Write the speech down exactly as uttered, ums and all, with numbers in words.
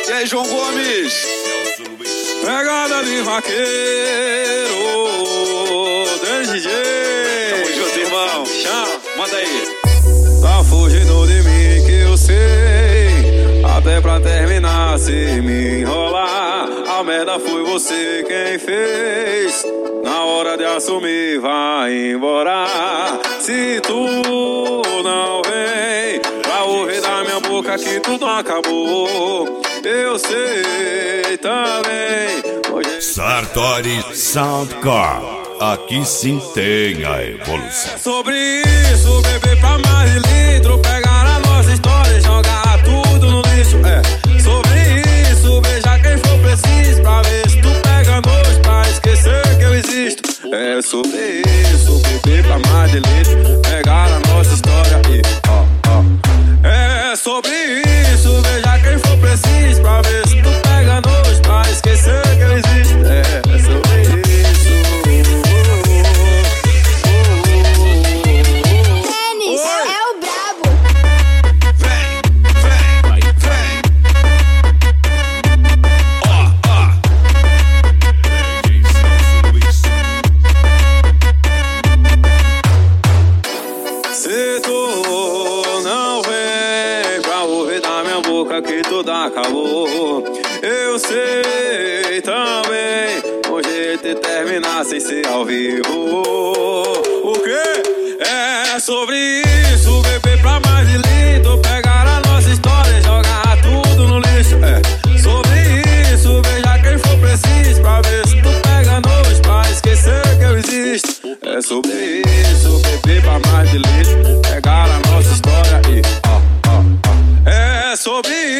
E aí, João Gomes? Pegada de vaqueiro, D J. Tamo junto, irmão. Chama, manda aí. Tá fugindo de mim que eu sei, até pra terminar se me enrolar. A merda foi você quem fez, na hora de assumir vai embora. Se tu não vem pra ouvir da minha boca que tudo acabou, eu sei também. Hoje... Sartori Soundcore, aqui sim tem a evolução. Sobre isso, beber pra mais de litro, pegar a nossa história e jogar tudo no lixo. É, sobre isso, beijar quem for preciso, pra ver se tu pega nojo, pra esquecer que eu existo. É sobre isso, beber pra mais de litro, pegar a nossa história e ó, ó. É sobre isso, beijar quem for preciso, pra ver se tu pega nojo, pra esquecer que eu existo. É, é sobre isso. Tênis é o brabo. Vem, vem, vem. Ó, ó. Se tu não vem pra ouvir da minha boca que tudo acabou, eu sei também um jeito de terminar sem ser ao vivo. O quê? É sobre isso, beber pra mais de litro, pegar a nossa história e jogar tudo no lixo. É sobre isso, beijar quem for preciso, pra ver se tu pega nojo, pra esquecer que eu existo. É sobre isso, beber pra mais de litro, pegar a nossa história e ó, ó, ó. É sobre